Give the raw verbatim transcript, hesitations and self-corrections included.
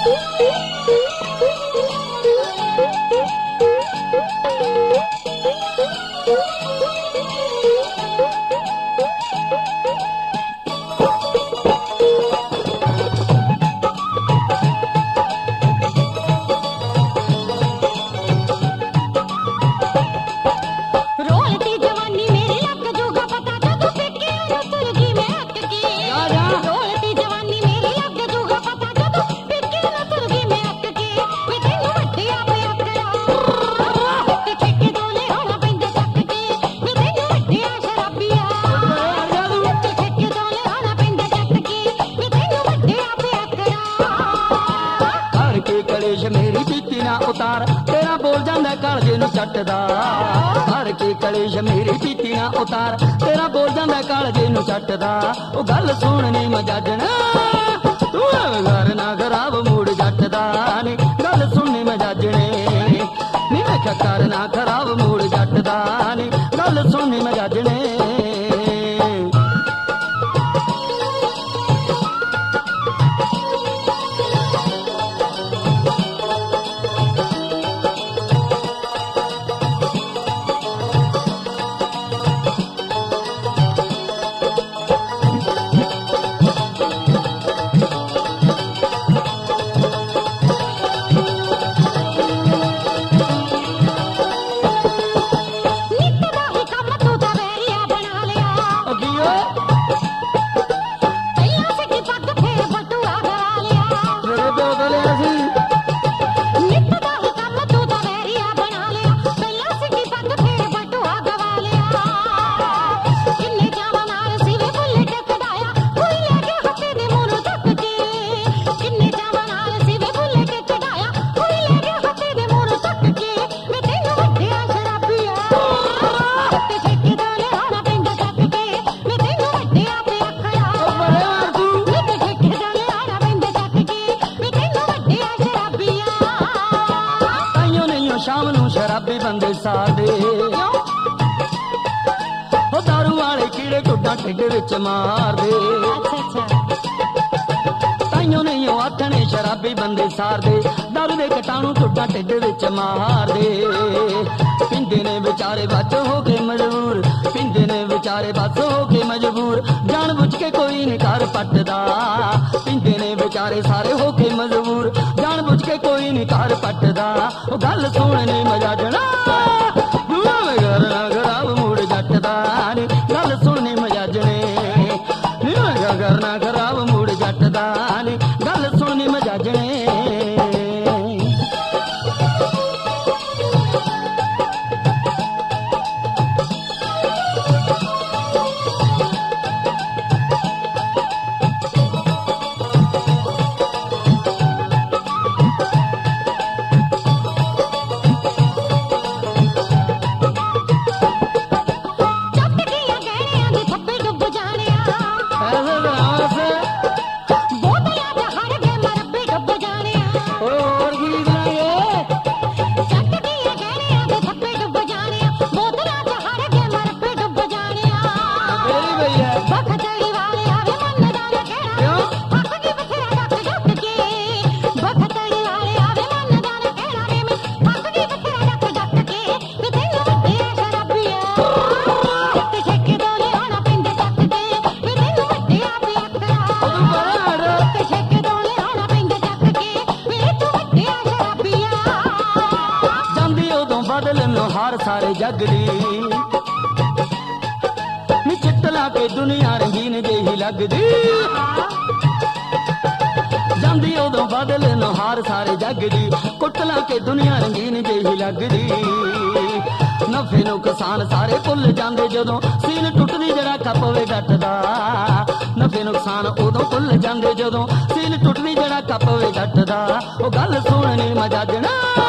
मेरी पीती ना उतार तेरा बोल जांदा कालजे नूं चटदा हर के कलेश मेरी पीती ना उतार तेरा बोल जांदा कालजे नूं चटदा ओ गल सुननी मजाजना तू घर ना खराब मूड जटदा नी गल सुननी मजाजने नी मैं कर ना खराब मूड जटदा नी गल सुननी मजाजने शाम नूं शराबी बंदे सादे हो दारू वाले कीड़े टुड्डा ढिड विच मार दे ताइयों नहीं आथने शराबी बंदे सार दे दारू दे कटाणू टुड्डा ढिड विच मार दे पिंदे ने बेचारे बच हो के मजबूर पिंदे ने बेचारे बच हो के मजबूर जान बुझ के कोई नहीं कर पटदा पिंदे ने बेचारे सारे हो के मजबूर जान बुझ के कोई नहीं कर पटदा ओ गल सुननी मजाजना घर ना खराब मूड जटदा नी गल सुननी मजाजने घर ना खराब मूड जटदा नी गल सुननी मजाजने हार सारे जग दी नी चिट्टला के दुनिया रंगीन जेही लगदी जांदी उदों बदल नो हार सारे जग दी कुटला के दुनिया रंगीन जेही लगदी नफे नुकसान सारे भुल जांदे जदों सील टुटदी जरा कपवे डटदा नफे नुकसान उदों भुल जांदे जदों सील टुटदी जरा कपवे डटदा ओ गल सुननी मजाजना